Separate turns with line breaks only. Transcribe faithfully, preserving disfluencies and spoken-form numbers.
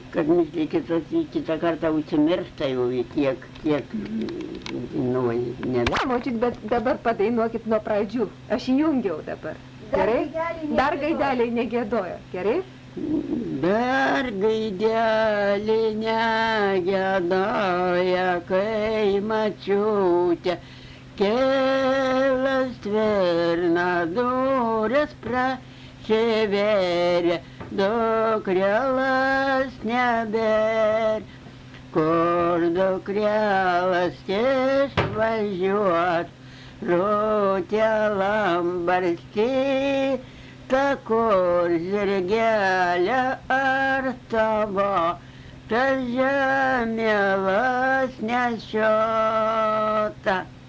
kad misliai kitą, kitą kartą užsimiršta jau tiek, tiek, nu, ne.
Na, močiut, bet dabar padainuokit nuo pradžių. Aš įjungiau dabar. Gerai? Dar gaideliai negėdojo. Gerai?
Dar gaidelį negėdoja, kai mačiutė kelias tvirna durės prašėvėrė, dukrėlas nebėr, kur dukrėlas išvažiuot, rūtė lambarstį, ta kur žirgelė ar tavo, tas žemėlas nešiota.